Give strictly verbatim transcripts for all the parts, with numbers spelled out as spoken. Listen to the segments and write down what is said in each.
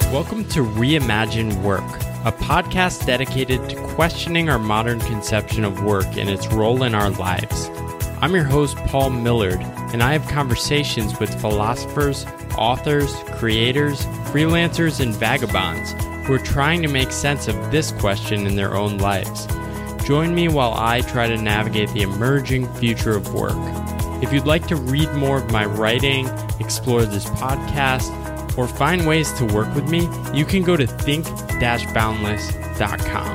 Welcome to Reimagine Work, a podcast dedicated to questioning our modern conception of work and its role in our lives. I'm your host, Paul Millard, and I have conversations with philosophers, authors, creators, freelancers, and vagabonds who are trying to make sense of this question in their own lives. Join me while I try to navigate the emerging future of work. If you'd like to read more of my writing, explore this podcast, or find ways to work with me, you can go to think dash boundless dot com.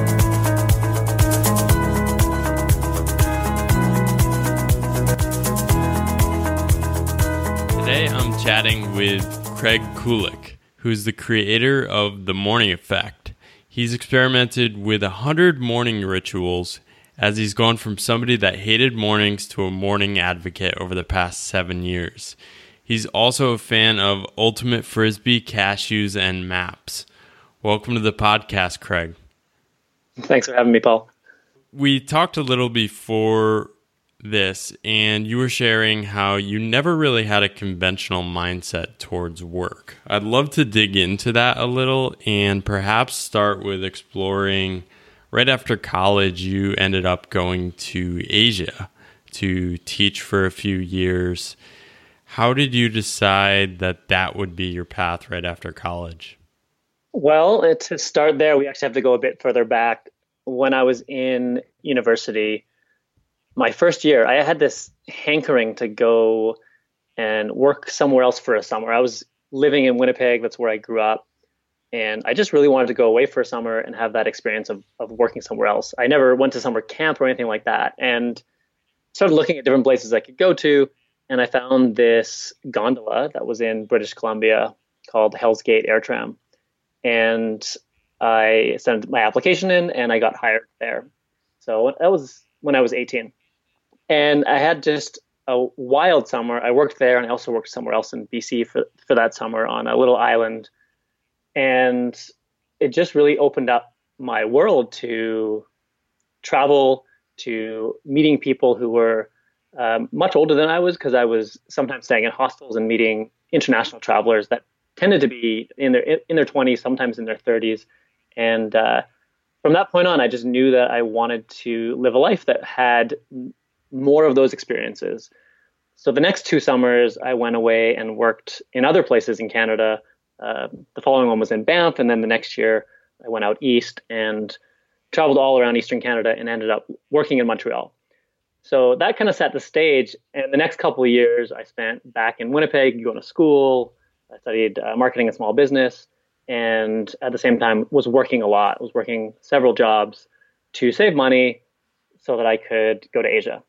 Today I'm chatting with Craig Kulik, who's the creator of The Morning Effect. He's experimented with a hundred morning rituals as he's gone from somebody that hated mornings to a morning advocate over the past seven years. He's also a fan of Ultimate Frisbee, cashews, and maps. Welcome to the podcast, Craig. Thanks for having me, Paul. We talked a little before this, and you were sharing how you never really had a conventional mindset towards work. I'd love to dig into that a little and perhaps start with exploring right after college, you ended up going to Asia to teach for a few years. How did you decide that that would be your path right after college? Well, to start there, we actually have to go a bit further back. When I was in university, my first year, I had this hankering to go and work somewhere else for a summer. I was living in Winnipeg. That's where I grew up. And I just really wanted to go away for a summer and have that experience of, of working somewhere else. I never went to summer camp or anything like that. And started looking at different places I could go to. And I found this gondola that was in British Columbia called Hell's Gate Air Tram. And I sent my application in and I got hired there. So that was when I was eighteen. And I had just a wild summer. I worked there and I also worked somewhere else in B C for, for that summer on a little island. And it just really opened up my world to travel, to meeting people who were um, much older than I was, because I was sometimes staying in hostels and meeting international travelers that tended to be in their in their twenties, sometimes in their thirties. And uh, from that point on, I just knew that I wanted to live a life that had more of those experiences. So the next two summers, I went away and worked in other places in Canada. Uh, the following one was in Banff, and then the next year I went out east and traveled all around Eastern Canada and ended up working in Montreal. So that kind of set the stage. And the next couple of years I spent back in Winnipeg, going to school. I studied uh, marketing and small business, and at the same time was working a lot. I was working several jobs to save money so that I could go to Asia.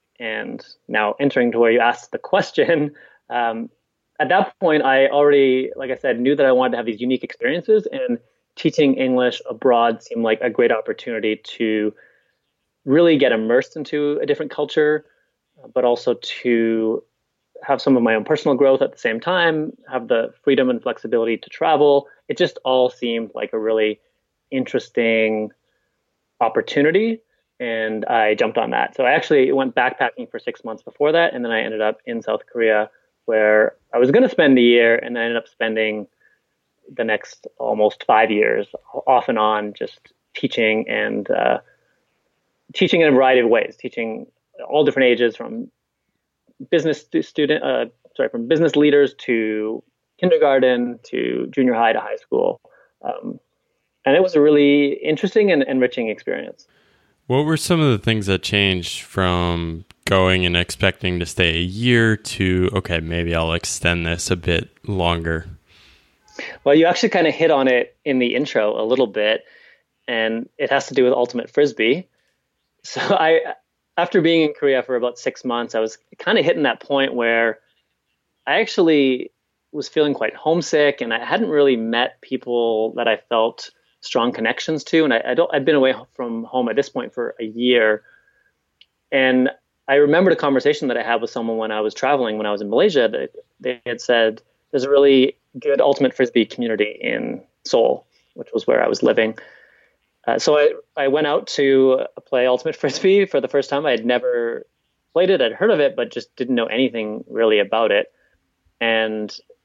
And now entering to where you asked the question, um, at that point, I already, like I said, knew that I wanted to have these unique experiences, and teaching English abroad seemed like a great opportunity to really get immersed into a different culture, but also to have some of my own personal growth at the same time, have the freedom and flexibility to travel. It just all seemed like a really interesting opportunity, and I jumped on that. So I actually went backpacking for six months before that, and then I ended up in South Korea, where I was going to spend a year, and I ended up spending the next almost five years off and on just teaching and uh, teaching in a variety of ways, teaching all different ages, from business stu- student, uh, sorry, from business leaders to kindergarten to junior high to high school. Um, and it was a really interesting and enriching experience. What were some of the things that changed from going and expecting to stay a year to, okay, maybe I'll extend this a bit longer? Well, you actually kind of hit on it in the intro a little bit, and it has to do with Ultimate Frisbee. So I, after being in Korea for about six months, I was kind of hitting that point where I actually was feeling quite homesick, and I hadn't really met people that I felt strong connections to. And I, I don't, I'd been away from home at this point for a year. And I remembered a conversation that I had with someone when I was traveling, when I was in Malaysia, that they had said, there's a really good Ultimate Frisbee community in Seoul, which was where I was living. Uh, so I, I went out to play Ultimate Frisbee for the first time. I had never played it. I'd heard of it, but just didn't know anything really about it. And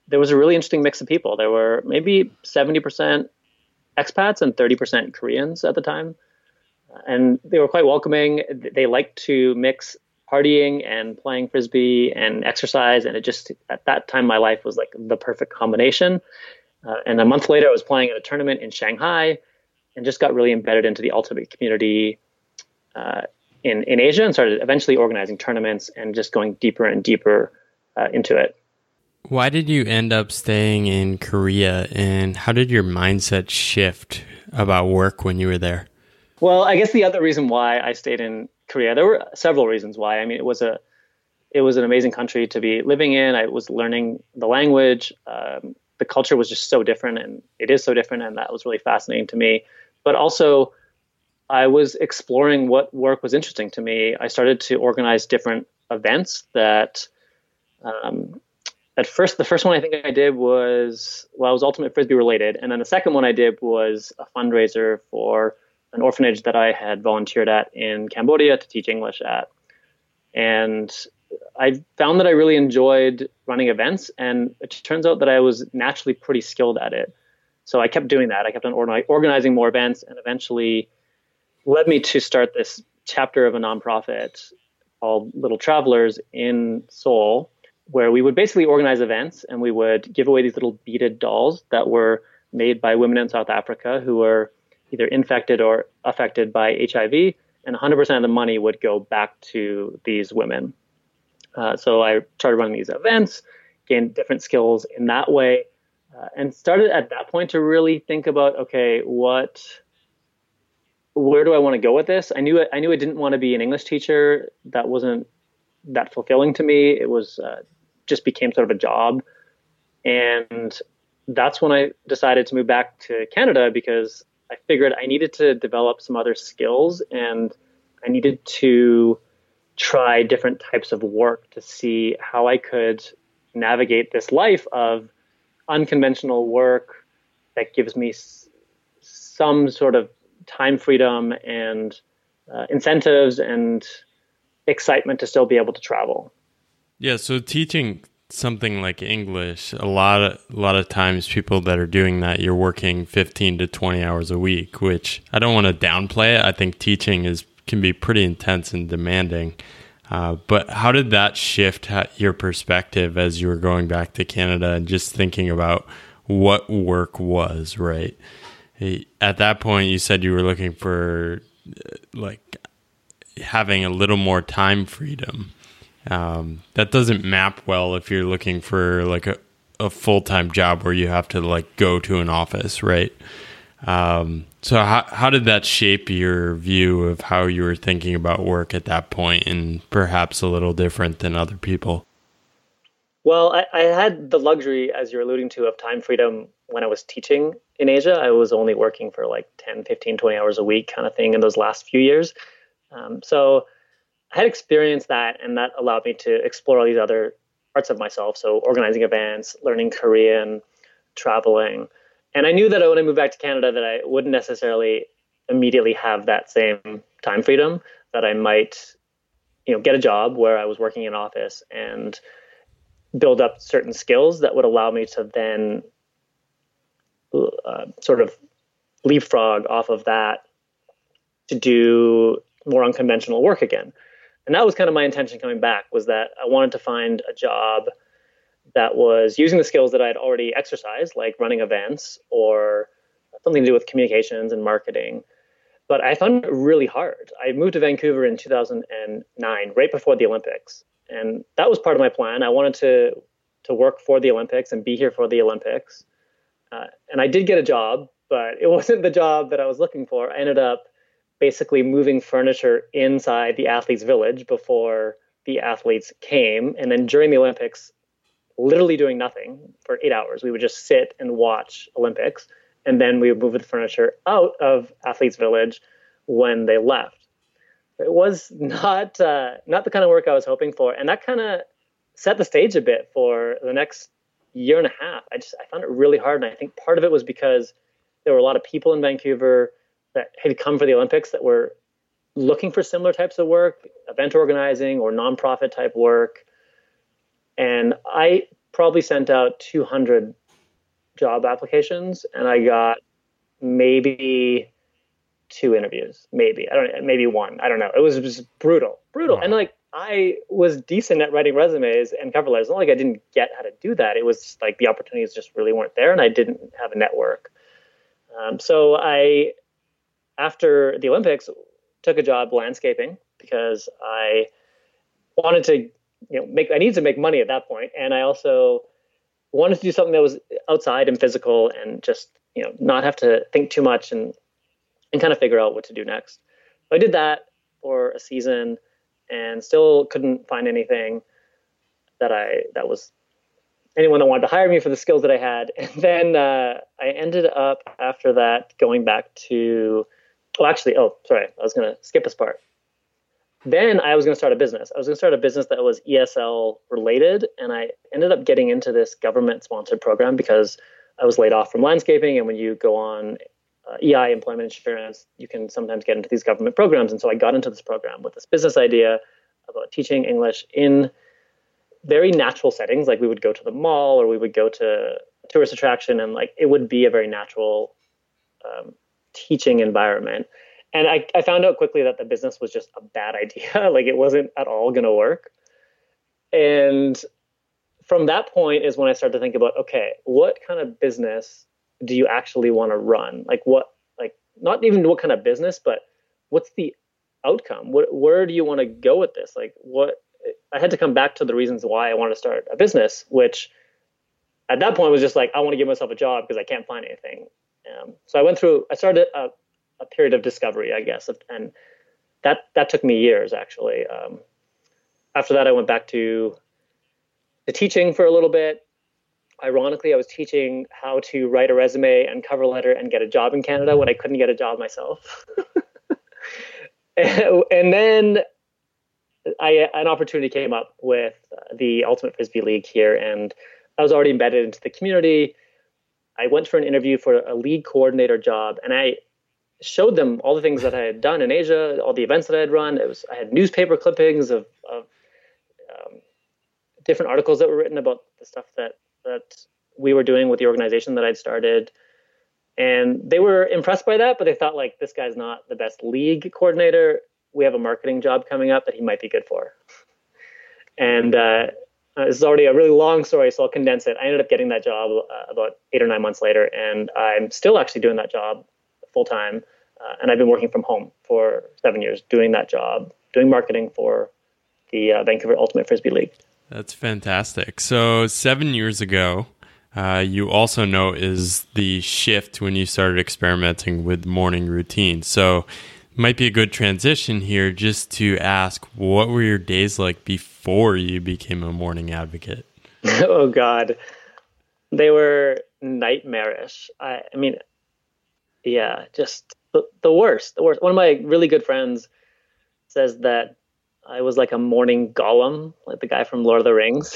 there was a really interesting mix of people. There were maybe seventy percent expats and thirty percent Koreans at the time. And they were quite welcoming. They liked to mix partying and playing Frisbee and exercise. And it just, at that time, my life was like the perfect combination. Uh, and a month later, I was playing at a tournament in Shanghai and just got really embedded into the ultimate community uh, in, in Asia and started eventually organizing tournaments and just going deeper and deeper uh, into it. Why did you end up staying in Korea, and how did your mindset shift about work when you were there? Well, I guess the other reason why I stayed in Korea, there were several reasons why. I mean, it was a, it was an amazing country to be living in. I was learning the language. Um, the culture was just so different, and it is so different, and that was really fascinating to me. But also, I was exploring what work was interesting to me. I started to organize different events that, um, at first, the first one I think I did was, well, it was Ultimate Frisbee related. And then the second one I did was a fundraiser for an orphanage that I had volunteered at in Cambodia to teach English at. And I found that I really enjoyed running events, and it turns out that I was naturally pretty skilled at it. So I kept doing that. I kept on organizing more events, and eventually led me to start this chapter of a nonprofit called Little Travelers in Seoul, where we would basically organize events and we would give away these little beaded dolls that were made by women in South Africa who were either infected or affected by H I V, and one hundred percent of the money would go back to these women. Uh, so I started running these events, gained different skills in that way, uh, and started at that point to really think about, okay, what, where do I want to go with this? I knew I knew I didn't want to be an English teacher. That wasn't that fulfilling to me. It was uh, just became sort of a job. And that's when I decided to move back to Canada, because I figured I needed to develop some other skills, and I needed to try different types of work to see how I could navigate this life of unconventional work that gives me s- some sort of time freedom and uh, incentives and excitement to still be able to travel. Yeah, so teaching something like English, a lot of a lot of times people that are doing that, you're working fifteen to twenty hours a week, which I don't want to downplay it. I think teaching is can be pretty intense and demanding. Uh, but how did that shift your perspective as you were going back to Canada and just thinking about what work was, right? At that point, you said you were looking for like having a little more time freedom. Um, that doesn't map well if you're looking for like a, a full-time job where you have to like go to an office, right? Um, so how how did that shape your view of how you were thinking about work at that point, and perhaps a little different than other people? Well, I, I had the luxury, as you're alluding to, of time freedom when I was teaching in Asia. I was only working for like ten, fifteen, twenty hours a week kind of thing in those last few years. Um, so I had experienced that, and that allowed me to explore all these other parts of myself. So organizing events, learning Korean, traveling. And I knew that when I moved back to Canada that I wouldn't necessarily immediately have that same time freedom, that I might, you know, get a job where I was working in an office and build up certain skills that would allow me to then uh, sort of leapfrog off of that to do more unconventional work again. And that was kind of my intention coming back, was that I wanted to find a job that was using the skills that I'd already exercised, like running events or something to do with communications and marketing. But I found it really hard. I moved to Vancouver in two thousand nine, right before the Olympics. And that was part of my plan. I wanted to to work for the Olympics and be here for the Olympics. Uh, and I did get a job, but it wasn't the job that I was looking for. I ended up basically moving furniture inside the athletes' village before the athletes came. And then during the Olympics, literally doing nothing for eight hours. We would just sit and watch Olympics. And then we would move the furniture out of athletes' village when they left. It was not uh, not the kind of work I was hoping for. And that kind of set the stage a bit for the next year and a half. I just I found it really hard. And I think part of it was because there were a lot of people in Vancouver that had come for the Olympics that were looking for similar types of work, event organizing or nonprofit type work. And I probably sent out two hundred job applications, and I got maybe two interviews, maybe. I don't know, maybe one. I don't know. It was just brutal, brutal. Wow. And like, I was decent at writing resumes and cover letters. It's not like I didn't get how to do that. It was like the opportunities just really weren't there, and I didn't have a network. Um, so I, after the Olympics, took a job landscaping because I wanted to, you know, make, I needed to make money at that point. And I also wanted to do something that was outside and physical and just, you know, not have to think too much and, and kind of figure out what to do next. So I did that for a season and still couldn't find anything that I, that was anyone that wanted to hire me for the skills that I had. And then uh, I ended up after that going back to, oh, actually, oh, sorry, I was going to skip this part. Then I was going to start a business. I was going to start a business that was E S L related. And I ended up getting into this government sponsored program because I was laid off from landscaping. And when you go on uh, E I, employment insurance, you can sometimes get into these government programs. And so I got into this program with this business idea about teaching English in very natural settings. Like we would go to the mall or we would go to a tourist attraction, and like it would be a very natural um, teaching environment. And I, I found out quickly that the business was just a bad idea. Like it wasn't at all going to work. And from that point is when I started to think about, okay, what kind of business do you actually want to run? Like what, like not even what kind of business, but what's the outcome? What, where do you want to go with this? Like what, I had to come back to the reasons why I wanted to start a business, which at that point was just like, I want to give myself a job because I can't find anything. Um, so I went through, I started a, a period of discovery, I guess. And that, that took me years actually. Um, after that, I went back to the teaching for a little bit. Ironically, I was teaching how to write a resume and cover letter and get a job in Canada when I couldn't get a job myself. and, and then I, an opportunity came up with the Ultimate Frisbee League here, and I was already embedded into the community. I went for an interview for a league coordinator job, and I showed them all the things that I had done in Asia, all the events that I had run. It was I had newspaper clippings of, of um, different articles that were written about the stuff that that we were doing with the organization that I'd started. And they were impressed by that, but they thought like, this guy's not the best league coordinator. We have a marketing job coming up that he might be good for. And uh, this is already a really long story, so I'll condense it. I ended up getting that job uh, about eight or nine months later, and I'm still actually doing that job full time. Uh, and I've been working from home for seven years doing that job, doing marketing for the uh, Vancouver Ultimate Frisbee League. That's fantastic. So seven years ago, uh, you also know is the shift when you started experimenting with morning routines. So might be a good transition here just to ask, what were your days like before you became a morning advocate? Oh, God. They were nightmarish. I, I mean, yeah, just the, the worst, the worst. One of my really good friends says that I was like a morning golem, like the guy from Lord of the Rings.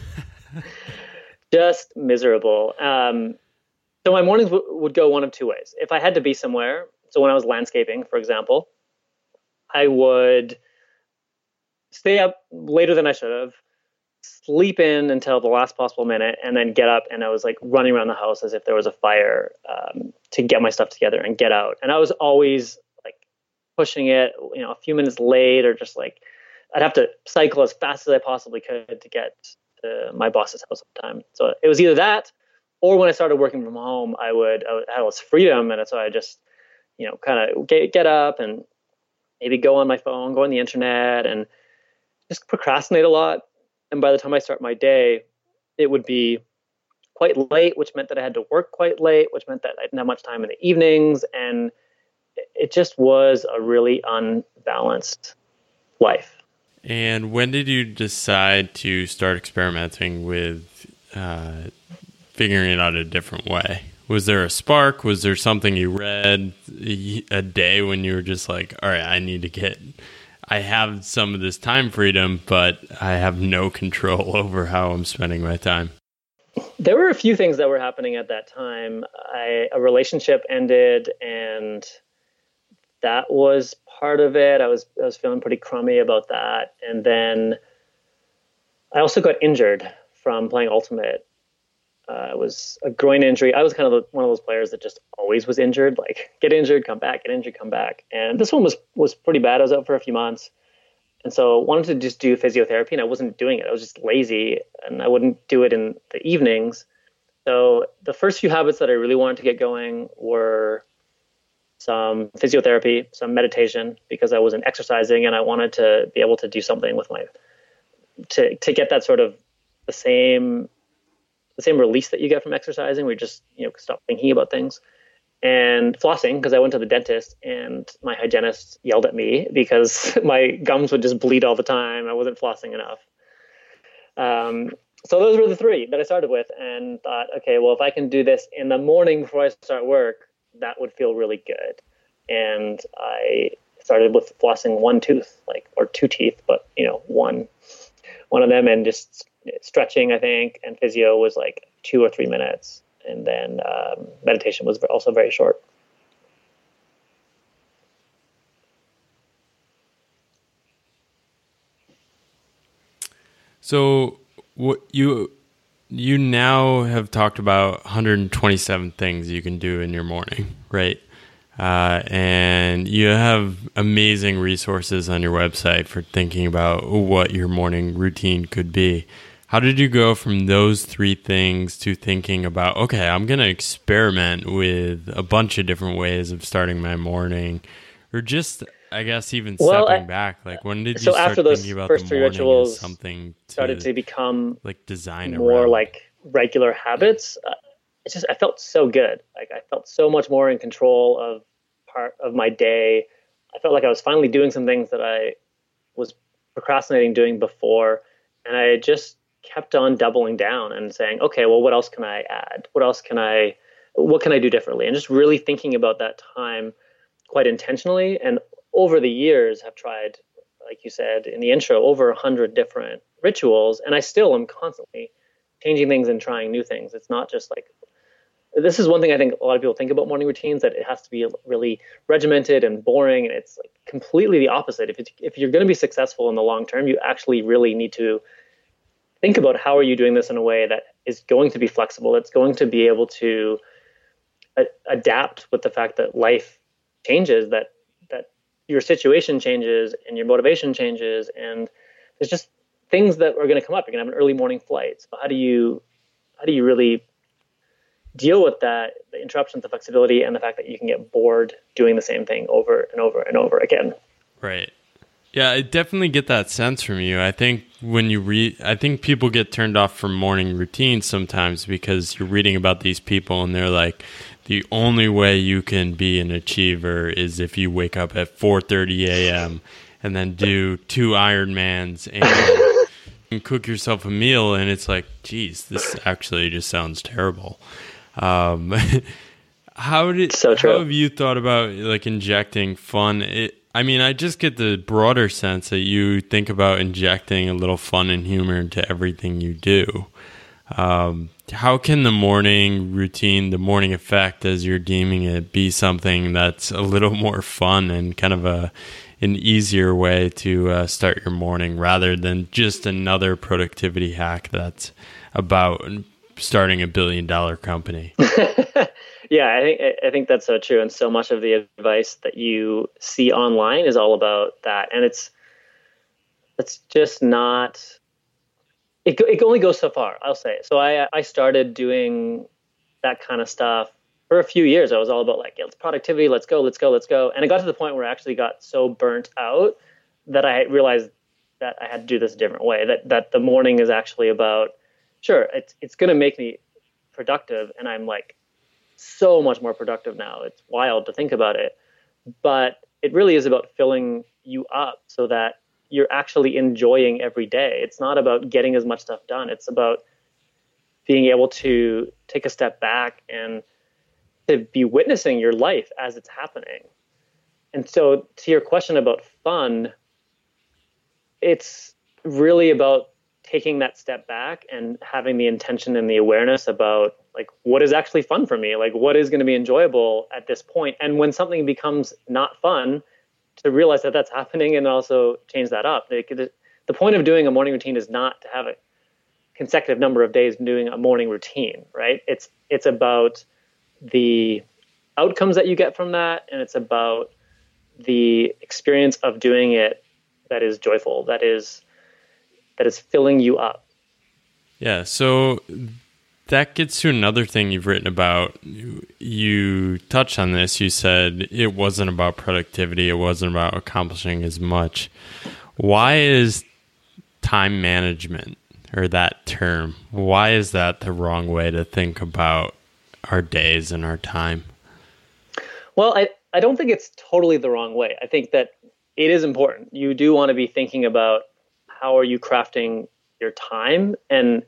Just miserable. Um, so my mornings w- would go one of two ways. If I had to be somewhere, so when I was landscaping, for example, I would stay up later than I should have, sleep in until the last possible minute, and then get up, and I was like running around the house as if there was a fire um, to get my stuff together and get out. And I was always like pushing it, you know, a few minutes late, or just like I'd have to cycle as fast as I possibly could to get to my boss's house at the time. So it was either that, or when I started working from home, I would I had all this freedom, and so I just, you know, kind of get, get up and maybe go on my phone, go on the internet, and just procrastinate a lot. And by the time I start my day, it would be quite late, which meant that I had to work quite late, which meant that I didn't have much time in the evenings. And it just was a really unbalanced life. And when did you decide to start experimenting with uh, figuring it out a different way? Was there a spark? Was there something you read a day when you were just like, all right, I need to get, I have some of this time freedom, but I have no control over how I'm spending my time? There were a few things that were happening at that time. I, a relationship ended, and that was part of it. I was I was feeling pretty crummy about that. And then I also got injured from playing Ultimate. Uh, it was a groin injury. I was kind of the, one of those players that just always was injured, like get injured, come back, get injured, come back. And this one was was pretty bad. I was out for a few months. And so I wanted to just do physiotherapy, and I wasn't doing it. I was just lazy, and I wouldn't do it in the evenings. So the first few habits that I really wanted to get going were some physiotherapy, some meditation, because I wasn't exercising, and I wanted to be able to do something with my, to to get that sort of the same, the same release that you get from exercising, where you just, you know, stop thinking about things. And flossing, because I went to the dentist and my hygienist yelled at me because my gums would just bleed all the time. I wasn't flossing enough. Um, so those were the three that I started with, and thought, okay, well, if I can do this in the morning before I start work, that would feel really good. And I started with flossing one tooth, like, or two teeth, but, you know, one, one of them, and just stretching, I think, and physio was like two or three minutes. And then um, meditation was also very short. So what you you now have talked about one hundred twenty-seven things you can do in your morning, right? Uh, and you have amazing resources on your website for thinking about what your morning routine could be. How did you go from those three things to thinking about, okay, I'm going to experiment with a bunch of different ways of starting my morning, or just, I guess, even well, stepping I, back? Like, when did you so start after those thinking about first the three morning rituals as something to, started to become like design more around? like regular habits? Uh, it's just, I felt so good. Like, I felt so much more in control of part of my day. I felt like I was finally doing some things that I was procrastinating doing before, and I just kept on doubling down and saying, okay, well, what else can I add? What else can I, what can I do differently? And just really thinking about that time quite intentionally. And over the years have tried, like you said in the intro, over a hundred different rituals. And I still am constantly changing things and trying new things. It's not just like, this is one thing I think a lot of people think about morning routines, that it has to be really regimented and boring. And it's like completely the opposite. If it's, if you're going to be successful in the long term, you actually really need to think about how are you doing this in a way that is going to be flexible, that's going to be able to a- adapt with the fact that life changes, that that your situation changes and your motivation changes, and there's just things that are going to come up. You're going to have an early morning flight. So how do you how do you really deal with that, the interruptions, the flexibility, and the fact that you can get bored doing the same thing over and over and over again? Right. Yeah, I definitely get that sense from you. I think when you read, I think people get turned off from morning routines sometimes because you're reading about these people and they're like, the only way you can be an achiever is if you wake up at four thirty a.m. and then do two Ironmans and, and cook yourself a meal. And it's like, geez, this actually just sounds terrible. Um, how did, so true. How have you thought about like injecting fun? It, I mean, I just get the broader sense that you think about injecting a little fun and humor into everything you do. Um, how can the morning routine, the morning effect, as you're deeming it, be something that's a little more fun and kind of a an easier way to uh, start your morning rather than just another productivity hack that's about starting a billion dollar company? Yeah, I think I think that's so true, and so much of the advice that you see online is all about that, and it's it's just not. It it only goes so far, I'll say. So I I started doing that kind of stuff for a few years. I was all about like, yeah, let's productivity, let's go, let's go, let's go, and it got to the point where I actually got so burnt out that I realized that I had to do this a different way. That that the morning is actually about, sure, it's it's going to make me productive, and I'm like so much more productive now. It's wild to think about it, but it really is about filling you up so that you're actually enjoying every day. It's not about getting as much stuff done. It's about being able to take a step back and to be witnessing your life as it's happening. And so to your question about fun, it's really about taking that step back and having the intention and the awareness about like what is actually fun for me, like what is going to be enjoyable at this point. And when something becomes not fun, to realize that that's happening and also change that up. Like, the, the point of doing a morning routine is not to have it consecutive number of days doing a morning routine, right? It's it's about the outcomes that you get from that, and it's about the experience of doing it that is joyful, that is that is filling you up. Yeah, so that gets to another thing you've written about. You, you touched on this. You said it wasn't about productivity. It wasn't about accomplishing as much. Why is time management, or that term, why is that the wrong way to think about our days and our time? Well, I, I don't think it's totally the wrong way. I think that it is important. You do want to be thinking about how are you crafting your time, and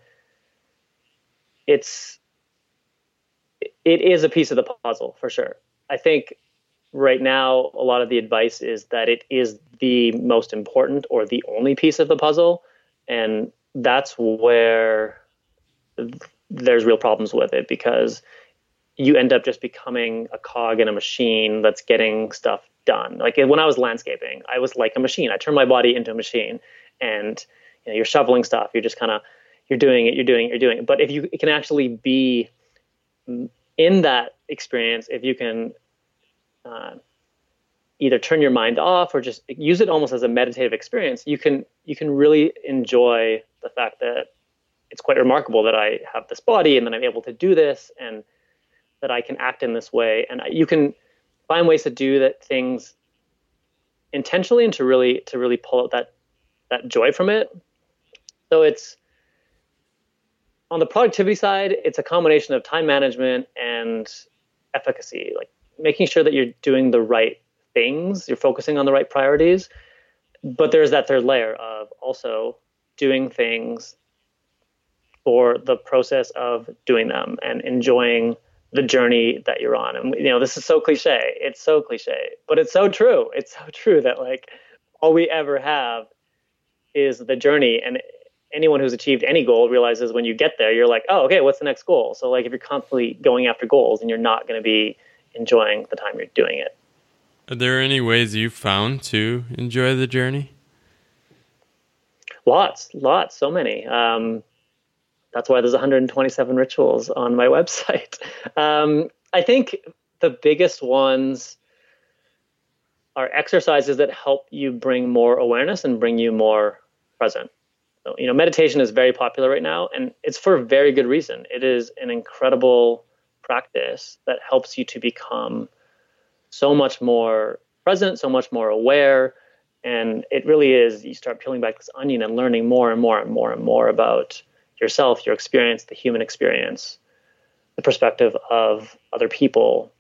it's it is a piece of the puzzle for sure. I think right now a lot of the advice is that it is the most important or the only piece of the puzzle, and that's where there's real problems with it, because you end up just becoming a cog in a machine that's getting stuff done. Like when I was landscaping, I was like a machine. I turned my body into a machine, and you know, you're shoveling stuff. You're just kind of, you're doing it, you're doing it, you're doing it. But if you can actually be in that experience, if you can uh, either turn your mind off or just use it almost as a meditative experience, you can you can really enjoy the fact that it's quite remarkable that I have this body and that I'm able to do this and that I can act in this way. And you can find ways to do that things intentionally and to really to really pull out that that joy from it. So it's on the productivity side, it's a combination of time management and efficacy, like making sure that you're doing the right things, you're focusing on the right priorities. But there's that third layer of also doing things for the process of doing them and enjoying the journey that you're on. And, you know, this is so cliche. It's so cliche, but it's so true. It's so true that like all we ever have is the journey. And anyone who's achieved any goal realizes when you get there, you're like, oh, okay, what's the next goal? So like if you're constantly going after goals, and you're not going to be enjoying the time you're doing it. Are there any ways you've found to enjoy the journey? Lots, lots, so many. Um, that's why there's one hundred twenty-seven rituals on my website. Um, I think the biggest ones are exercises that help you bring more awareness and bring you more present. So, you know, meditation is very popular right now, and it's for a very good reason. It is an incredible practice that helps you to become so much more present, so much more aware. And it really is, you start peeling back this onion and learning more and more and more and more about yourself, your experience, the human experience, the perspective of other people.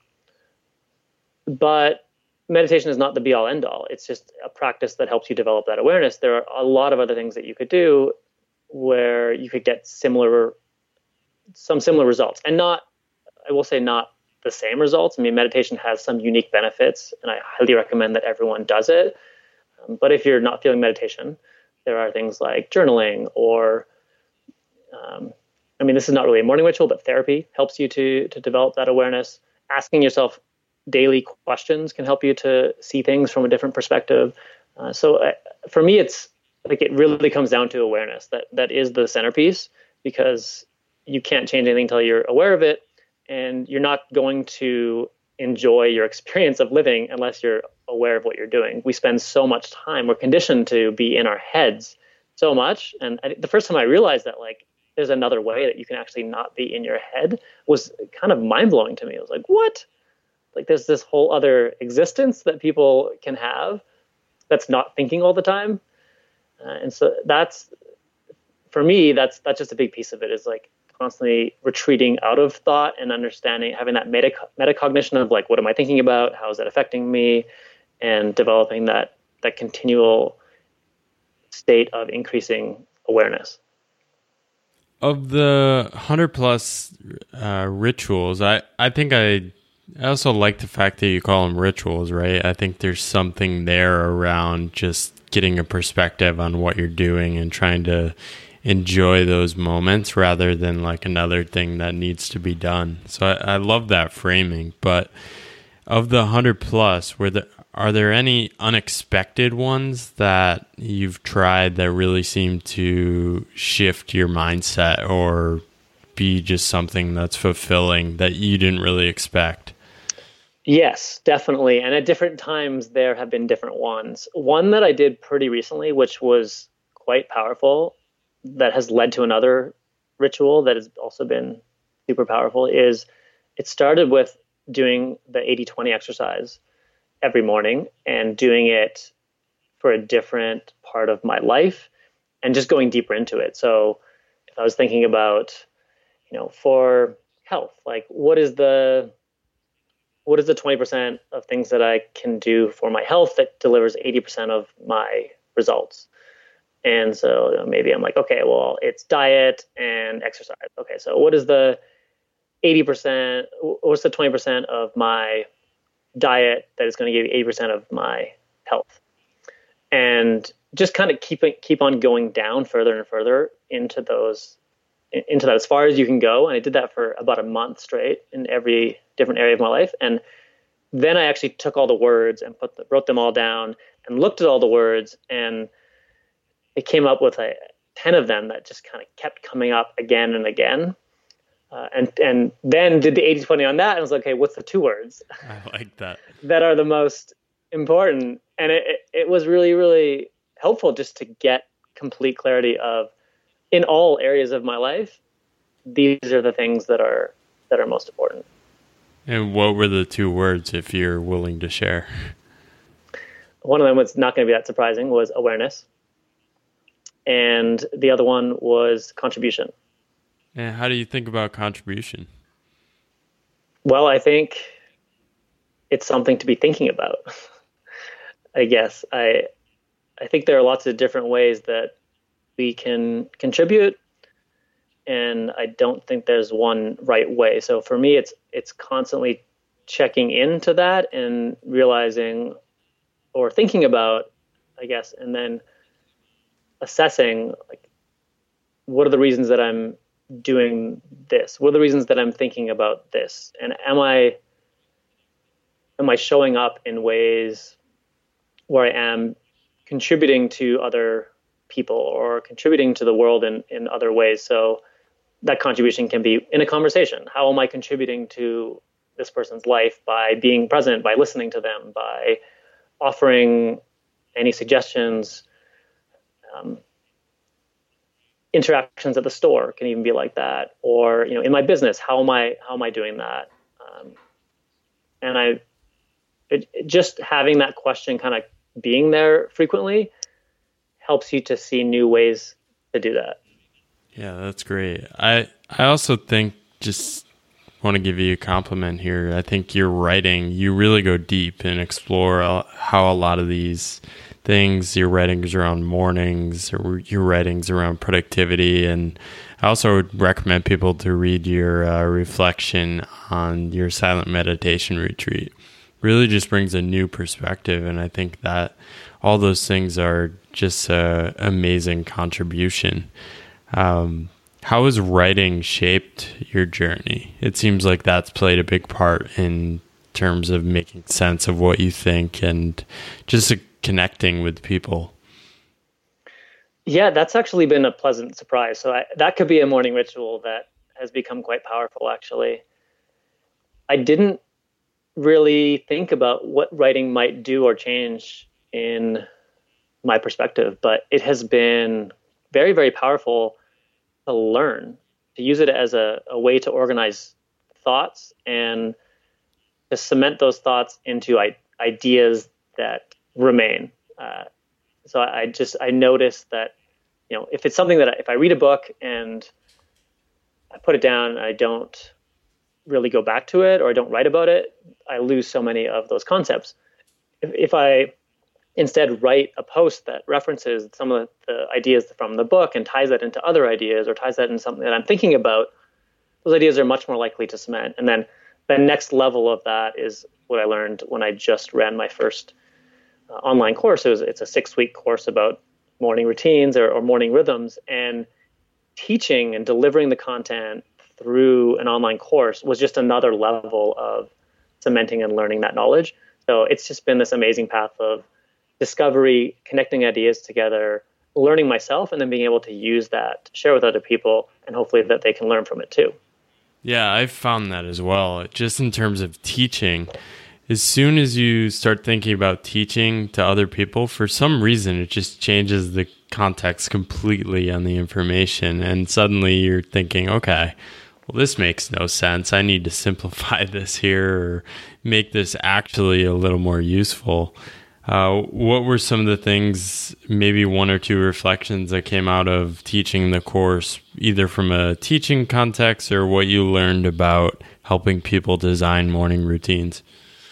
But meditation is not the be all end all. It's just a practice that helps you develop that awareness. There are a lot of other things that you could do where you could get similar, some similar results, and not, I will say not the same results. I mean, meditation has some unique benefits, and I highly recommend that everyone does it. Um, but if you're not feeling meditation, there are things like journaling or, um, I mean, this is not really a morning ritual, but therapy helps you to to develop that awareness. Asking yourself daily questions can help you to see things from a different perspective. Uh, so uh, for me, it's like it really comes down to awareness. That that is the centerpiece, because you can't change anything until you're aware of it, and you're not going to enjoy your experience of living unless you're aware of what you're doing. We spend so much time, we're conditioned to be in our heads so much. And I, the first time I realized that, like, there's another way that you can actually not be in your head was kind of mind-blowing to me. I was like, what? Like, there's this whole other existence that people can have that's not thinking all the time. Uh, and so that's, for me, that's that's just a big piece of it, is like constantly retreating out of thought and understanding, having that meta metacognition of like, what am I thinking about? How is that affecting me? And developing that that continual state of increasing awareness. Of the one hundred plus uh, rituals, I, I think I I also like the fact that you call them rituals, right? I think there's something there around just getting a perspective on what you're doing and trying to enjoy those moments rather than like another thing that needs to be done. So I, I love that framing. But of the one hundred plus, were there, Are there any unexpected ones that you've tried that really seem to shift your mindset or be just something that's fulfilling that you didn't really expect? Yes, definitely. And at different times, there have been different ones. One that I did pretty recently, which was quite powerful, that has led to another ritual that has also been super powerful, is it started with doing the eighty twenty exercise every morning and doing it for a different part of my life and just going deeper into it. So if I was thinking about, you know, for health, like what is the what is the twenty percent of things that I can do for my health that delivers eighty percent of my results? And so you know, maybe I'm like, okay, well, it's diet and exercise. Okay, so what is the eighty percent, what's the twenty percent of my diet that is going to give you eighty percent of my health? And just kind of keep it, keep on going down further and further into those, into that as far as you can go. And I did that for about a month straight in every different area of my life. And then I actually took all the words and put the, wrote them all down and looked at all the words, and it came up with a ten of them that just kind of kept coming up again and again. Uh, and and then did the eighty twenty on that, and I was like, okay, what's the two words I like that that are the most important? And it, it, it was really, really helpful just to get complete clarity of, in all areas of my life, these are the things that are that are most important. And what were the two words, if you're willing to share? One of them was not going to be that surprising, was awareness. And the other one was contribution. And how do you think about contribution? Well, I think it's something to be thinking about. I guess I I think there are lots of different ways that we can contribute, and I don't think there's one right way. So for me, it's it's constantly checking into that and realizing or thinking about, I guess, and then assessing, like, what are the reasons that I'm doing this? What are the reasons that I'm thinking about this? And am I am I showing up in ways where I am contributing to other people or contributing to the world in, in other ways? So that contribution can be in a conversation. How am I contributing to this person's life by being present, by listening to them, by offering any suggestions? Um, interactions at the store can even be like that. Or, you know, in my business, how am I how am I doing that? Um, and I it, just having that question kind of being there frequently helps you to see new ways to do that. Yeah, that's great. I I also think, just want to give you a compliment here. I think your writing, you really go deep and explore how a lot of these things, your writings around mornings or your writings around productivity. And I also would recommend people to read your uh, reflection on your silent meditation retreat. Really just brings a new perspective. And I think that all those things are just an amazing contribution. Um, how has writing shaped your journey? It seems like that's played a big part in terms of making sense of what you think and just a connecting with people. Yeah, that's actually been a pleasant surprise. So I, that could be a morning ritual that has become quite powerful, actually. I didn't really think about what writing might do or change in my perspective, but it has been very, very powerful to learn, to use it as a, a way to organize thoughts and to cement those thoughts into I- ideas that remain. Uh, so I, I just, I noticed that, you know, if it's something that I, if I read a book and I put it down and I don't really go back to it or I don't write about it, I lose so many of those concepts. If, if I instead write a post that references some of the ideas from the book and ties that into other ideas or ties that into something that I'm thinking about, those ideas are much more likely to cement. And then the next level of that is what I learned when I just ran my first uh, online course. It was, it's a six-week course about morning routines or, or morning rhythms, and teaching and delivering the content through an online course was just another level of cementing and learning that knowledge. So it's just been this amazing path of discovery, connecting ideas together, learning myself, and then being able to use that to share with other people, and hopefully that they can learn from it too. Yeah, I've found that as well. Just in terms of teaching, as soon as you start thinking about teaching to other people, for some reason, it just changes the context completely on the information. And suddenly you're thinking, okay, well, this makes no sense. I need to simplify this here or make this actually a little more useful. Uh, what were some of the things, maybe one or two reflections that came out of teaching the course, either from a teaching context or what you learned about helping people design morning routines?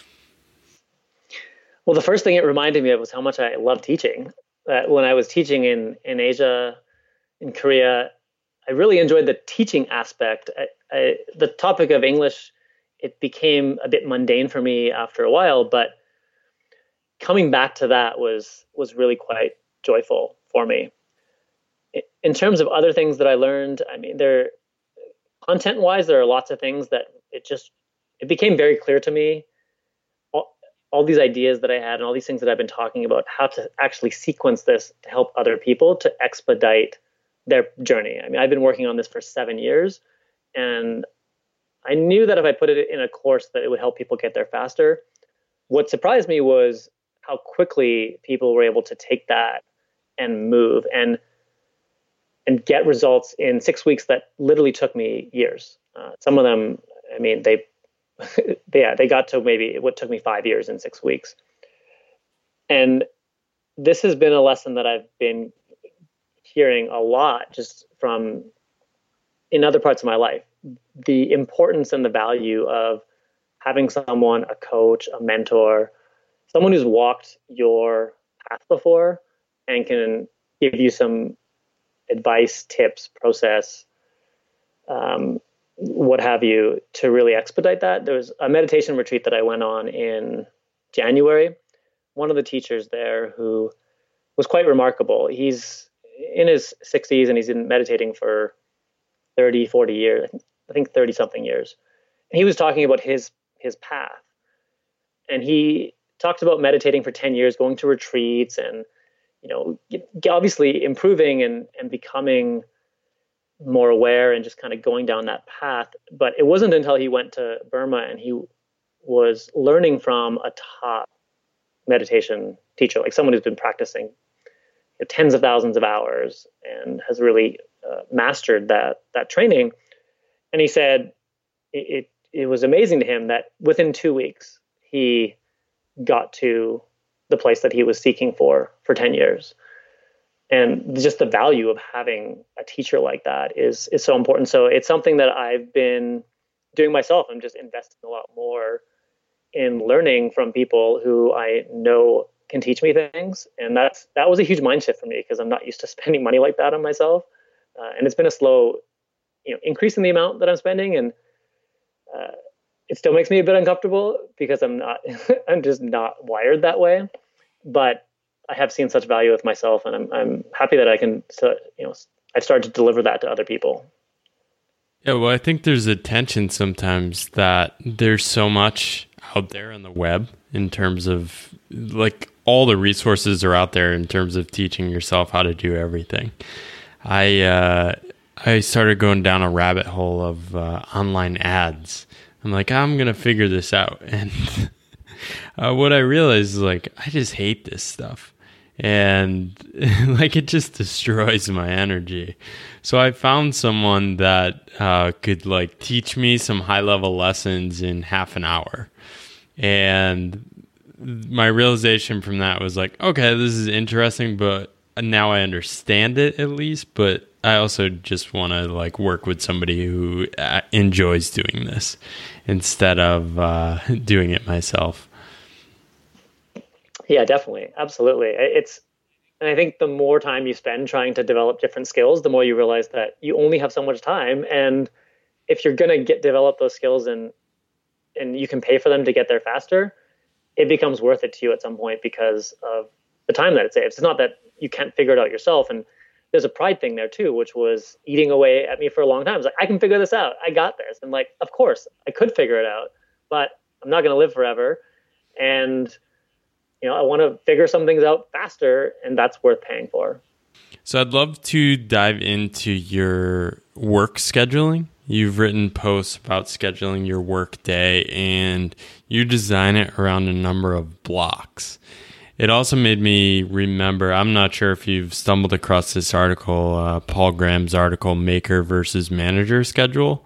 Well, the first thing it reminded me of was how much I love teaching. Uh, when I was teaching in, in Asia, in Korea, I really enjoyed the teaching aspect. I, I, the topic of English, it became a bit mundane for me after a while, but coming back to that was was really quite joyful for me. In terms of other things that I learned, I mean, there content-wise, there are lots of things that it just it became very clear to me. All, all these ideas that I had and all these things that I've been talking about, how to actually sequence this to help other people to expedite their journey. I mean, I've been working on this for seven years, and I knew that if I put it in a course that it would help people get there faster. What surprised me was how quickly people were able to take that and move and and get results in six weeks that literally took me years. Uh, some of them, I mean, they, yeah, they got to maybe what took me five years in six weeks. And this has been a lesson that I've been hearing a lot just from in other parts of my life. The importance and the value of having someone, a coach, a mentor, someone who's walked your path before and can give you some advice, tips, process, um, what have you, to really expedite that. There was a meditation retreat that I went on in January. One of the teachers there who was quite remarkable. He's in his sixties and he's been meditating for thirty, forty years, I think thirty something years. And he was talking about his his path. And he talked about meditating for ten years, going to retreats and, you know, obviously improving and, and becoming more aware and just kind of going down that path. But it wasn't until he went to Burma and he was learning from a top meditation teacher, like someone who's been practicing you know, tens of thousands of hours and has really uh, mastered that that training. And he said it, it it was amazing to him that within two weeks he got to the place that he was seeking for for ten years. And just the value of having a teacher like that is is so important. So it's something that I've been doing myself. I'm just investing a lot more in learning from people who I know can teach me things. And that's that was a huge mind shift for me because I'm not used to spending money like that on myself. Uh, and it's been a slow, you know, increase in the amount that I'm spending. And uh, it still makes me a bit uncomfortable because I'm not, I'm just not wired that way. But I have seen such value with myself, and I'm I'm happy that I can, so, you know, I've started to deliver that to other people. Yeah, well, I think there's a tension sometimes that there's so much out there on the web in terms of, like, all the resources are out there in terms of teaching yourself how to do everything. I uh, I started going down a rabbit hole of uh, online ads. I'm like, I'm gonna figure this out, and uh, what I realized is like I just hate this stuff. And like it just destroys my energy. So I found someone that uh, could like teach me some high level lessons in half an hour. And my realization from that was like, okay, this is interesting, but now I understand it at least. But I also just want to like work with somebody who enjoys doing this instead of uh, doing it myself. Yeah, definitely. Absolutely. It's, and I think the more time you spend trying to develop different skills, the more you realize that you only have so much time. And if you're going to get, develop those skills and, and you can pay for them to get there faster, it becomes worth it to you at some point because of the time that it saves. It's not that you can't figure it out yourself. And there's a pride thing there too, which was eating away at me for a long time. It's like, I can figure this out. I got this. And like, of course I could figure it out, but I'm not going to live forever. and you know, I want to figure some things out faster, and that's worth paying for. So I'd love to dive into your work scheduling. You've written posts about scheduling your work day, and you design it around a number of blocks. It also made me remember, I'm not sure if you've stumbled across this article, uh, Paul Graham's article, Maker versus Manager Schedule.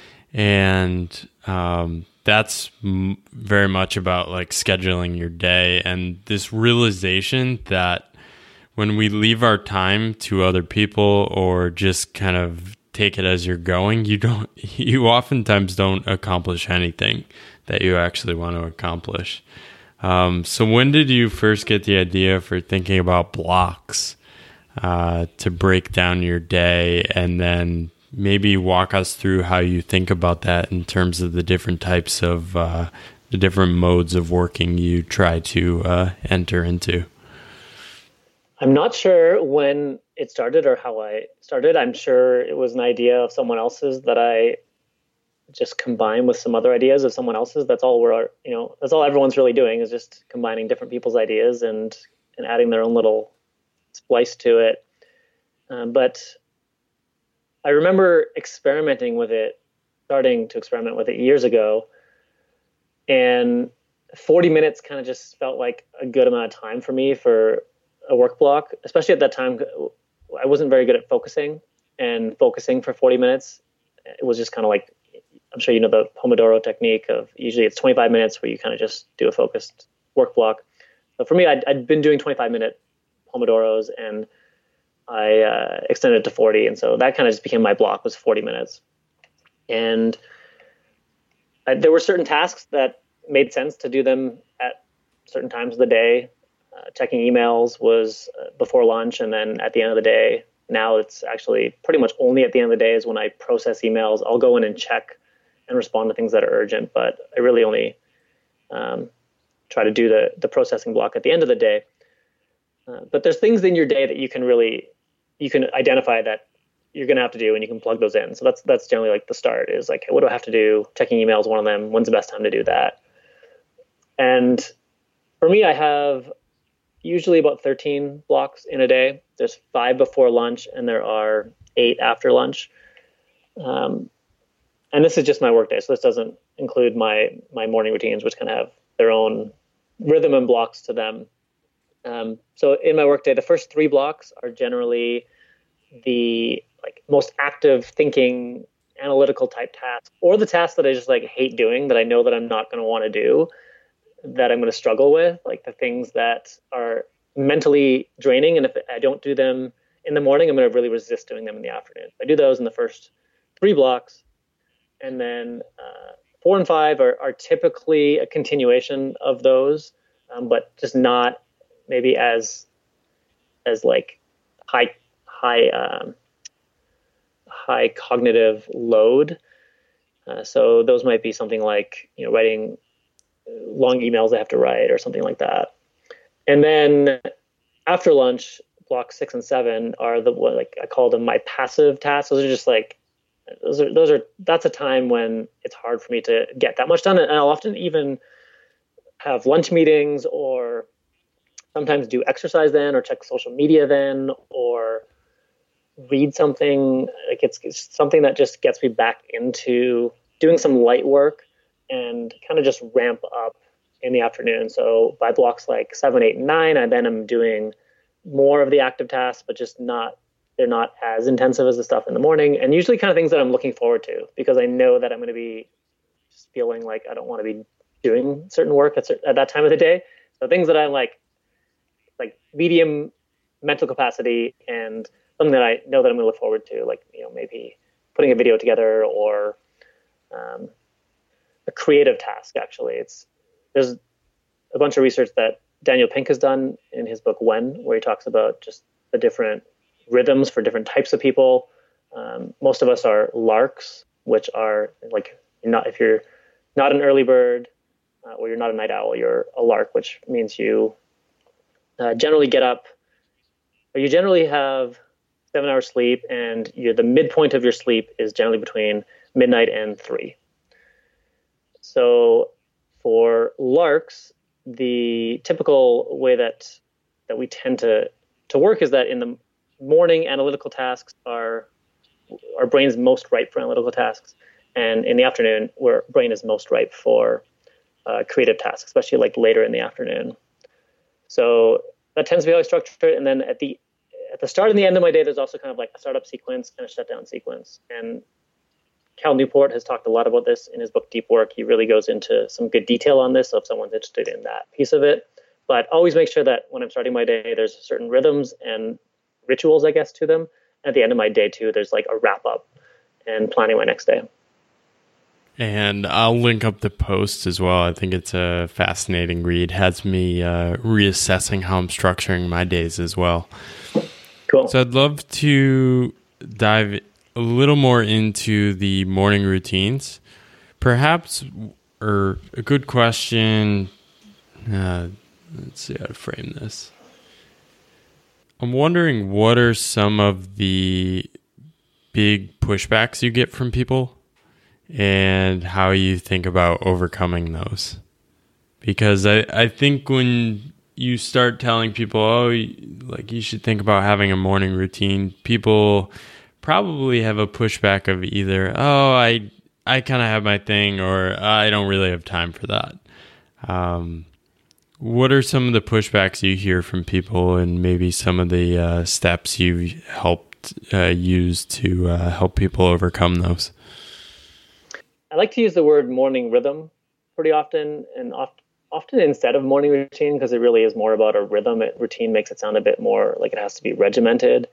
And um, that's m- very much about like scheduling your day and this realization that when we leave our time to other people or just kind of take it as you're going, you don't, you oftentimes don't accomplish anything that you actually want to accomplish. Um, so when did you first get the idea for thinking about blocks uh, to break down your day, and then maybe walk us through how you think about that in terms of the different types of uh, the different modes of working you try to uh, enter into? I'm not sure when it started or how I started. I'm sure it was an idea of someone else's that I just combine with some other ideas of someone else's. That's all we're, you know, that's all everyone's really doing, is just combining different people's ideas and, and adding their own little splice to it. Um, but I remember experimenting with it, starting to experiment with it years ago. And forty minutes kind of just felt like a good amount of time for me for a work block, especially at that time. I wasn't very good at focusing, and focusing for forty minutes, it was just kind of like, I'm sure you know the Pomodoro technique of usually it's twenty-five minutes where you kind of just do a focused work block. But for me, I'd, I'd been doing twenty-five minute Pomodoros, and I uh, extended it to forty. And so that kind of just became my block, was forty minutes. And I, there were certain tasks that made sense to do them at certain times of the day. Uh, checking emails was uh, before lunch, and then at the end of the day. Now it's actually pretty much only at the end of the day is when I process emails. I'll go in and check and respond to things that are urgent, but I really only um, try to do the the processing block at the end of the day. Uh, but there's things in your day that you can really, you can identify that you're going to have to do, and you can plug those in. So that's that's generally like the start, is like, what do I have to do? Checking emails is one of them. When's the best time to do that? And for me, I have usually about thirteen blocks in a day. There's five before lunch, and there are eight after lunch. Um, and this is just my work day, so this doesn't include my my morning routines, which kind of have their own rhythm and blocks to them. Um, so in my work day, the first three blocks are generally the like most active thinking, analytical type tasks, or the tasks that I just like hate doing, that I know that I'm not going to want to do, that I'm going to struggle with, like the things that are mentally draining. And if I don't do them in the morning, I'm going to really resist doing them in the afternoon. I do those in the first three blocks. And then uh, four and five are, are typically a continuation of those, um, but just not maybe as, as like high, high, um, high cognitive load. Uh, so those might be something like, you know, writing long emails I have to write or something like that. And then after lunch, blocks six and seven are the, what like I call them my passive tasks. Those are just like, those are, those are, that's a time when it's hard for me to get that much done. And I'll often even have lunch meetings, or sometimes do exercise then, or check social media then, or read something. Like it's, it's something that just gets me back into doing some light work and kind of just ramp up in the afternoon. So by blocks like seven, eight, and nine, I then am doing more of the active tasks, but just not, they're not as intensive as the stuff in the morning, and usually kind of things that I'm looking forward to, because I know that I'm going to be just feeling like I don't want to be doing certain work at, at that time of the day. So things that I'm like, like medium mental capacity, and something that I know that I'm going to look forward to, like, you know, maybe putting a video together, or um, a creative task. Actually, it's, there's a bunch of research that Daniel Pink has done in his book When, where he talks about just the different rhythms for different types of people. Um, most of us are larks, which are like, you're not, if you're not an early bird, uh, or you're not a night owl, you're a lark, which means you uh, generally get up, or you generally have seven hours sleep, and you're, the midpoint of your sleep is generally between midnight and three. So for larks, the typical way that that we tend to to work is that in the morning, analytical tasks are our brain's most ripe for analytical tasks, and in the afternoon, where brain is most ripe for uh, creative tasks, especially like later in the afternoon. So that tends to be how I structure it. And then at the at the start and the end of my day, there's also kind of like a startup sequence and a shutdown sequence. And Cal Newport has talked a lot about this in his book, Deep Work. He really goes into some good detail on this, so if someone's interested in that piece of it. But always make sure that when I'm starting my day, there's certain rhythms and rituals, I guess, to them. And at the end of my day, too, there's like a wrap up and planning my next day. And I'll link up the post as well. I think it's a fascinating read. Has me uh, reassessing how I'm structuring my days as well. Cool. So I'd love to dive a little more into the morning routines. Perhaps, or a good question, uh, let's see how to frame this. I'm wondering, what are some of the big pushbacks you get from people and how you think about overcoming those? Because I, I think when you start telling people, oh, like you should think about having a morning routine, people probably have a pushback of either, oh, I I kind of have my thing, or I don't really have time for that. Um, what are some of the pushbacks you hear from people, and maybe some of the uh, steps you've helped uh, use to uh, help people overcome those? I like to use the word morning rhythm pretty often, and oft, often instead of morning routine, because it really is more about a rhythm. It, routine makes it sound a bit more like it has to be regimented.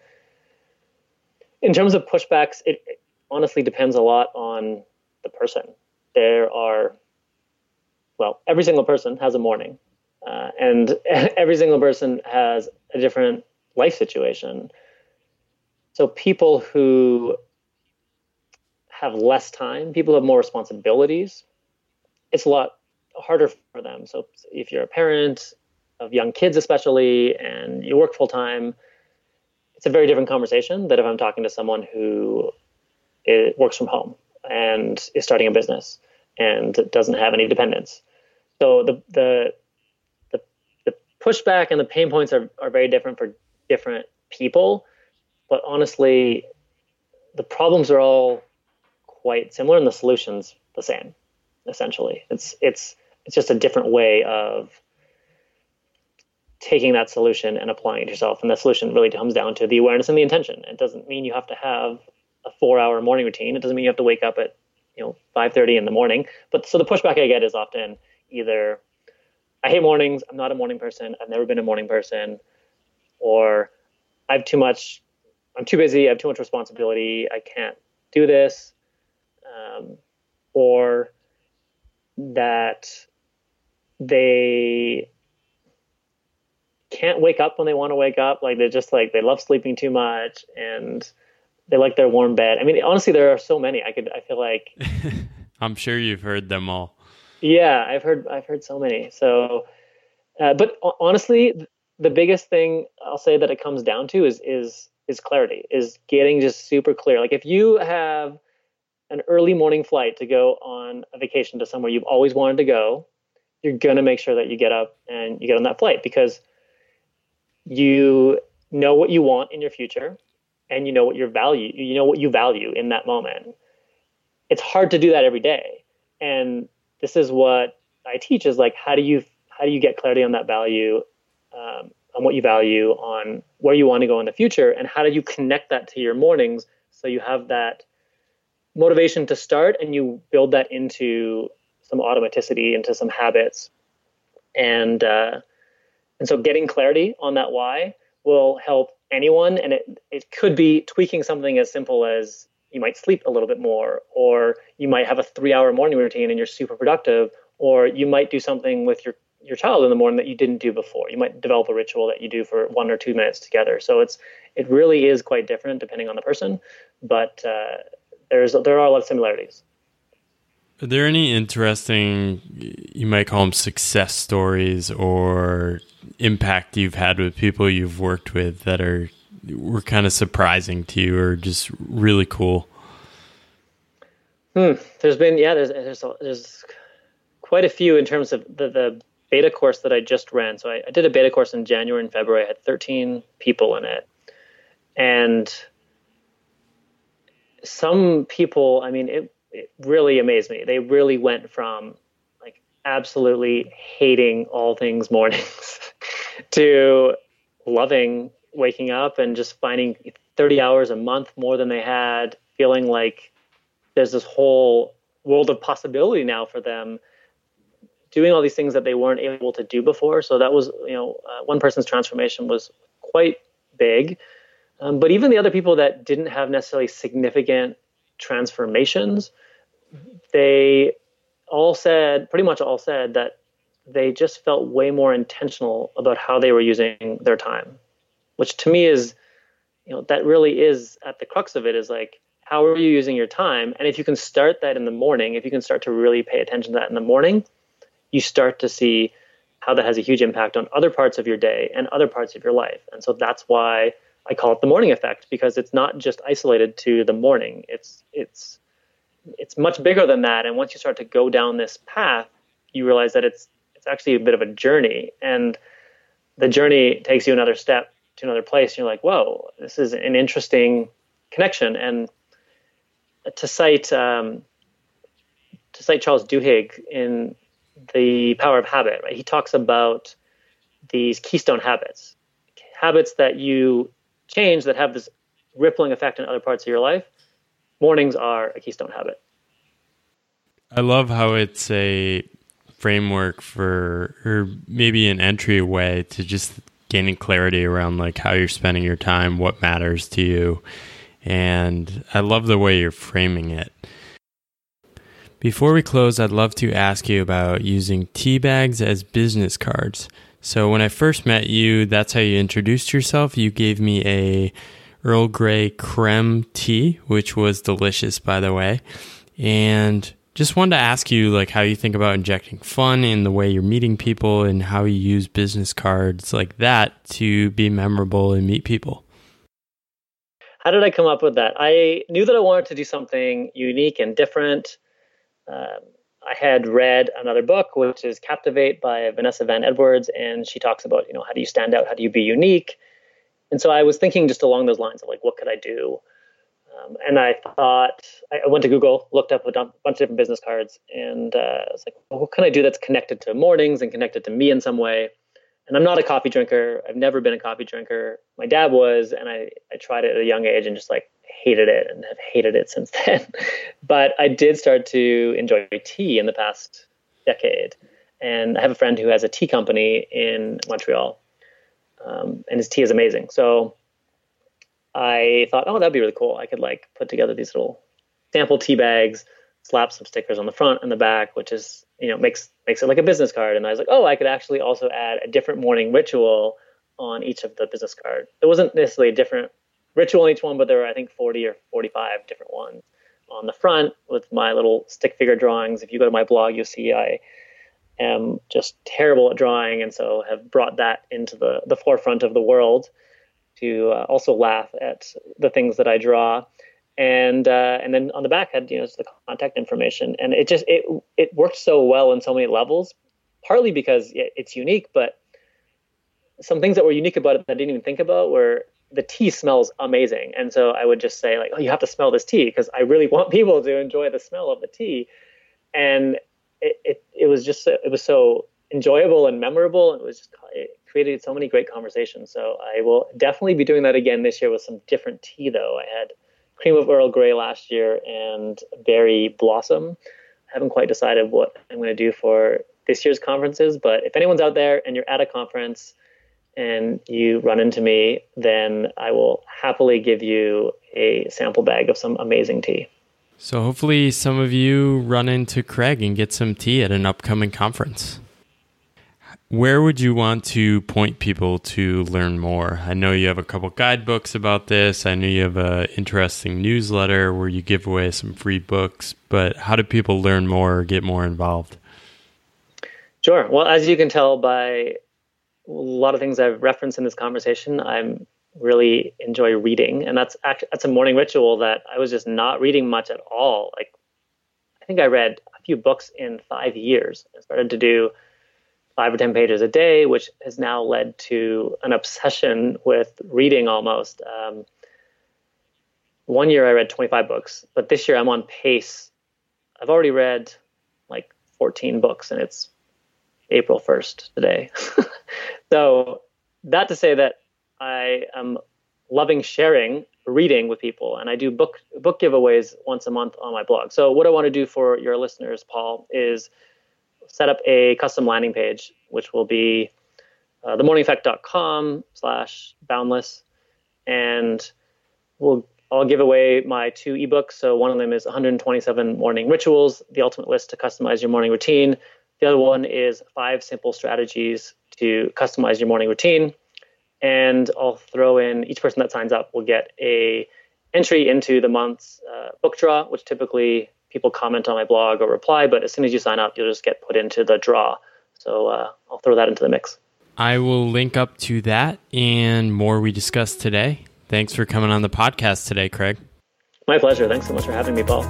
In terms of pushbacks, it, it honestly depends a lot on the person. There are, well, every single person has a morning, uh, and every single person has a different life situation. So people who have less time, people who have more responsibilities, it's a lot harder for them. So if you're a parent of young kids especially, and you work full time, it's a very different conversation than if I'm talking to someone who is, works from home and is starting a business and doesn't have any dependents. So the the the, the pushback and the pain points are, are very different for different people. But honestly, the problems are all quite similar and the solution's the same, essentially. It's it's it's just a different way of taking that solution and applying it to yourself. And the solution really comes down to the awareness and the intention. It doesn't mean you have to have a four hour morning routine. It doesn't mean you have to wake up at, you know, five thirty in the morning. But so the pushback I get is often either, I hate mornings, I'm not a morning person, I've never been a morning person, or I have too much, I'm too busy, I have too much responsibility, I can't do this. Um, or that they can't wake up when they want to wake up. Like they're just like, they love sleeping too much and they like their warm bed. I mean, honestly, there are so many. I could, I feel like I'm sure you've heard them all. Yeah, I've heard, I've heard so many. So, uh, but honestly, the biggest thing I'll say that it comes down to is, is, is clarity, is getting just super clear. Like if you have an early morning flight to go on a vacation to somewhere you've always wanted to go, you're going to make sure that you get up and you get on that flight, because you know what you want in your future and you know what your value, you know what you value in that moment. It's hard to do that every day. And this is what I teach, is like, how do you, how do you get clarity on that value, um, on what you value, on where you want to go in the future, and how do you connect that to your mornings so you have that motivation to start and you build that into some automaticity, into some habits. And, uh, and so getting clarity on that why will help anyone. And it, it could be tweaking something as simple as you might sleep a little bit more, or you might have a three hour morning routine and you're super productive, or you might do something with your, your child in the morning that you didn't do before. You might develop a ritual that you do for one or two minutes together. So it's, it really is quite different depending on the person, but, uh, there's, there are a lot of similarities. Are there any interesting, you might call them success stories, or impact you've had with people you've worked with that are were kind of surprising to you or just really cool? Hmm. There's been, yeah, there's there's there's quite a few in terms of the, the beta course that I just ran. So I, I did a beta course in January and February. I had thirteen people in it. And some people, I mean, it, it really amazed me. They really went from like absolutely hating all things mornings to loving waking up and just finding thirty hours a month more than they had, feeling like there's this whole world of possibility now for them, doing all these things that they weren't able to do before. So that was, you know, uh, one person's transformation was quite big. Um, but even the other people that didn't have necessarily significant transformations, they all said, pretty much all said, that they just felt way more intentional about how they were using their time, which to me is, you know, that really is at the crux of it, is like, how are you using your time? And if you can start that in the morning, if you can start to really pay attention to that in the morning, you start to see how that has a huge impact on other parts of your day and other parts of your life. And so that's why I call it the morning effect, because it's not just isolated to the morning. It's it's it's much bigger than that. And once you start to go down this path, you realize that it's it's actually a bit of a journey. And the journey takes you another step to another place. And you're like, whoa, this is an interesting connection. And to cite um, to cite Charles Duhigg in The Power of Habit, right? He talks about these keystone habits, habits that you change that have this rippling effect in other parts of your life. Mornings are a keystone habit. I love how it's a framework for, or maybe an entryway to just gaining clarity around like how you're spending your time, what matters to you. And I love the way you're framing it. Before we close, I'd love to ask you about using tea bags as business cards. So when I first met you, that's how you introduced yourself. You gave me a Earl Grey creme tea, which was delicious, by the way. And just wanted to ask you like how you think about injecting fun in the way you're meeting people and how you use business cards like that to be memorable and meet people. How did I come up with that? I knew that I wanted to do something unique and different. Um, I had read another book, which is Captivate by Vanessa Van Edwards, and she talks about, you know, how do you stand out? How do you be unique? And so I was thinking just along those lines of like, what could I do? Um, and I thought, I went to Google, looked up a bunch of different business cards, and uh, I was like, well, what can I do that's connected to mornings and connected to me in some way? And I'm not a coffee drinker. I've never been a coffee drinker. My dad was, and I, I tried it at a young age and just like hated it and have hated it since then. But I did start to enjoy tea in the past decade. And I have a friend who has a tea company in Montreal, um, and his tea is amazing. So I thought, oh, that'd be really cool. I could like put together these little sample tea bags, slap some stickers on the front and the back, which is, you know, makes makes it like a business card. And I was like, oh, I could actually also add a different morning ritual on each of the business cards. It wasn't necessarily a different ritual in each one, but there were, I think, forty or forty-five different ones on the front with my little stick figure drawings. If you go to my blog, you'll see I am just terrible at drawing, and so have brought that into the, the forefront of the world to uh, also laugh at the things that I draw. And uh, and then on the back had, you know, just the contact information, and it just it it worked so well in so many levels. Partly because it's unique, but some things that were unique about it that I didn't even think about were the tea smells amazing, and so I would just say like, oh, you have to smell this tea because I really want people to enjoy the smell of the tea, and it it, it was just it was so enjoyable and memorable. It was just it created so many great conversations. So I will definitely be doing that again this year with some different tea though. I had cream of Earl Grey last year and berry blossom. I haven't quite decided what I'm going to do for this year's conferences, but if anyone's out there and you're at a conference and you run into me, then I will happily give you a sample bag of some amazing tea. So hopefully some of you run into Craig and get some tea at an upcoming conference. Where would you want to point people to learn more? I know you have a couple guidebooks about this. I know you have an interesting newsletter where you give away some free books, but how do people learn more or get more involved? Sure. Well, as you can tell by a lot of things I've referenced in this conversation, I'm really enjoy reading. And that's actually, that's a morning ritual that I was just not reading much at all. Like, I think I read a few books in five years. I started to do five or ten pages a day, which has now led to an obsession with reading almost. Um, one year I read twenty-five books, but this year I'm on pace. I've already read like fourteen books, and it's April first today. So that to say that I am loving sharing reading with people, and I do book book giveaways once a month on my blog. So what I want to do for your listeners, Paul, is set up a custom landing page, which will be uh, themorningeffect.com slash boundless. And we'll, I'll give away my two ebooks. So one of them is one hundred twenty-seven Morning Rituals, the ultimate list to customize your morning routine. The other one is five simple strategies to customize your morning routine. And I'll throw in, each person that signs up will get a entry into the month's uh, book draw, which typically people comment on my blog or reply, but as soon as you sign up, you'll just get put into the draw. So uh, I'll throw that into the mix. I will link up to that and more we discussed today. Thanks for coming on the podcast today, Craig. My pleasure. Thanks so much for having me, Paul.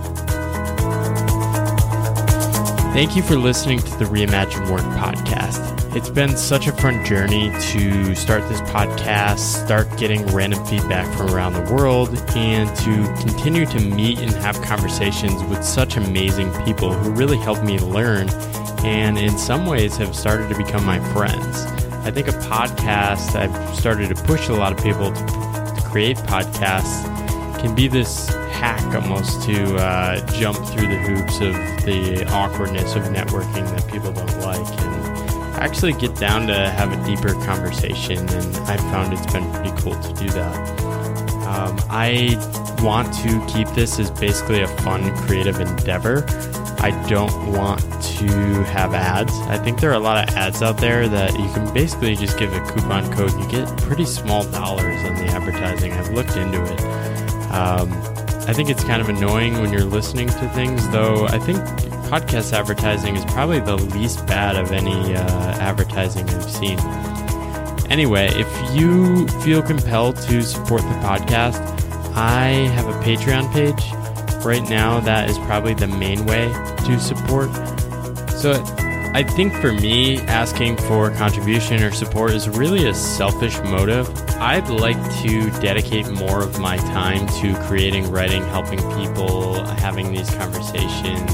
Thank you for listening to the Reimagine Work podcast. It's been such a fun journey to start this podcast, start getting random feedback from around the world, and to continue to meet and have conversations with such amazing people who really help me learn and in some ways have started to become my friends. I think a podcast, I've started to push a lot of people to, to create podcasts, can be this hack almost to uh, jump through the hoops of the awkwardness of networking that people don't like and actually get down to have a deeper conversation, and I've found it's been pretty cool to do that. Um, I want to keep this as basically a fun, creative endeavor. I don't want to have ads. I think there are a lot of ads out there that you can basically just give a coupon code. You get pretty small dollars on the advertising. I've looked into it. Um, I think it's kind of annoying when you're listening to things, though I think podcast advertising is probably the least bad of any uh, advertising I've seen. Anyway, if you feel compelled to support the podcast, I have a Patreon page. Right now, that is probably the main way to support. So I think for me, asking for contribution or support is really a selfish motive. I'd like to dedicate more of my time to creating, writing, helping people, having these conversations,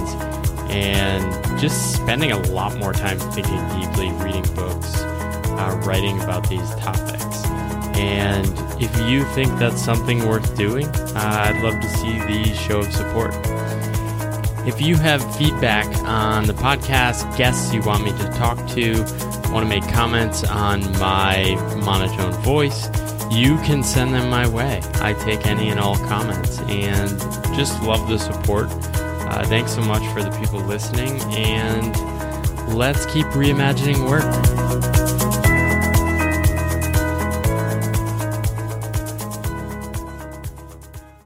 and just spending a lot more time thinking deeply, reading books, uh, writing about these topics. And if you think that's something worth doing, uh, I'd love to see the show of support. If you have feedback on the podcast, guests you want me to talk to, want to make comments on my monotone voice, you can send them my way. I take any and all comments and just love the support. Uh, thanks so much for the people listening, and let's keep reimagining work.